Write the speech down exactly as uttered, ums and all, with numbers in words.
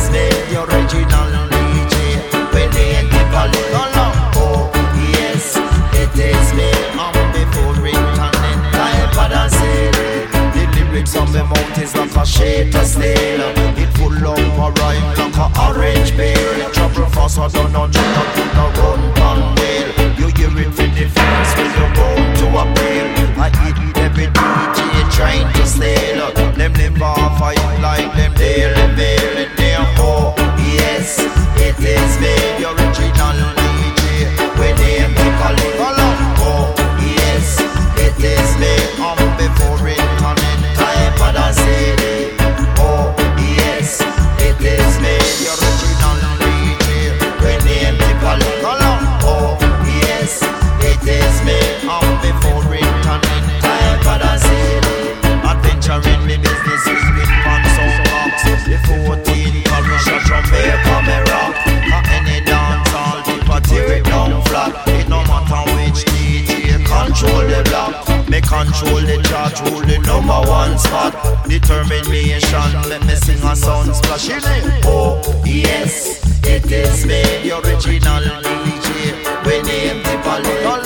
is me, the original D J. When they keep a little long, oh yes, it is me. I'm before returning like what I said. The lyrics on the mouth is like a shade to steel. It full of a rhyme like a orange peel. Trouble fast, I don't know, jump up to the run on wheel. You hear it for the fans when you go to a pail. I eat every D J trying to steal. Them live off fight like them daily mail in their oh yes, it is me, the original D J. When they keep a little long, oh yes, it is me. I'm before returning time, but I said it. Oh yes, it is me, the original D J. When they keep a little long, oh yes, it is me. I'm before returning time, but I said it. Adventure in the business is big fun, so box. The fourteen Parisha Jamaica me rock. At any dance hall, people tear it down flat. It no matter which D J control the block. Me control the chart, rule the number one spot. Determination, let me sing a sound splash in it. Oh yes, it is me, the original D J. We name the little